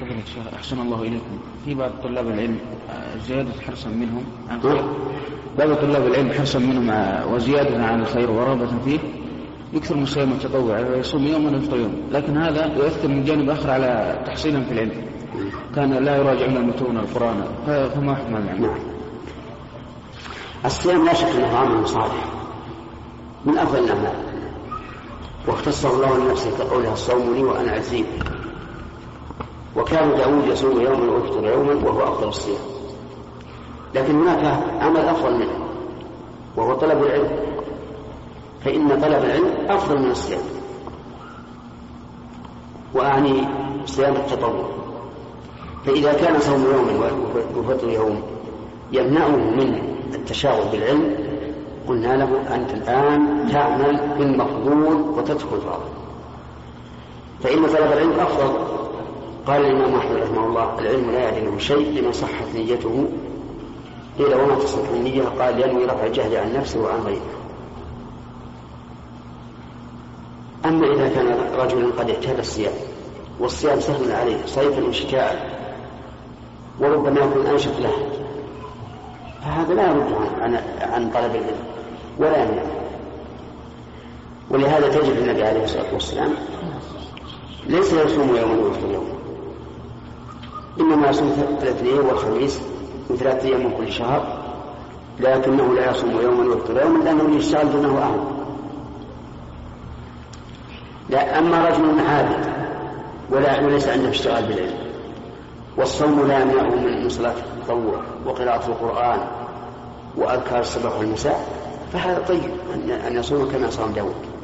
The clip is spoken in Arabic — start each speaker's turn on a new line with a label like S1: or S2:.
S1: فضيلة الشيخ أحسن الله إليكم، في بعض طلاب العلم زيادة حرصا منهم عن الخير، بعض طلاب العلم حرصا منهم وزيادة عن الخير ورغبة فيه يكثر من الصيام التطوع ويصوم يوما ويفطر يوم، لكن هذا يؤثر من جانب آخر على تحصيلهم في العلم، كان لا يراجعون المتون القرآن، فما حكم العلم؟
S2: الصيام لا شك أنه عمل صالح من أفضل الأعمال، واختصر الله لنفسه كقولها الصوم لي وأنا أجزيه، وكان داود يصوم يوما ويفطر يوما وهو أفضل الصيام. لكن هناك عمل أفضل منه وهو طلب العلم، فإن طلب العلم أفضل من الصيام، وأعني صيام التطوع. فإذا كان صوم يوم وفطر يوم يمنعه من التشاغل بالعلم، قلنا له أنت الآن تعمل بالمفضول وتترك الفاضل، فإن طلب العلم أفضل. قال الإمام أحمد رحمه الله العلم لا يعدله شيء لمن صحت نيته. قيل وما تصح النية؟ قال ينوي رفع الجهل عن نفسه وعن غيره. أما إذا كان رجلا قد اعتاد الصيام والصيام سهل عليه صيفا وشتاء وربما يكون أنشط له، فهذا لا يرد عن طلب العلم ولا يمنع. ولهذا تجد النبي عليه الصلاة والسلام ليس يصوم يوما ويفطر يوما، إنما يصوم الاثنين والخميس وثلاثة أيام من كل شهر، لكنه لا يصوم يوما ويفطر يوما لأنه يشتغل دونه أعلم. لا، أما رجل عابد وليس عنده اشتغال بالعلم والصوم لا يمنعه من صلاة التطوع وقراءة القرآن وأذكار الصباح والمساء، فهذا طيب أن يصوم كما صام داود.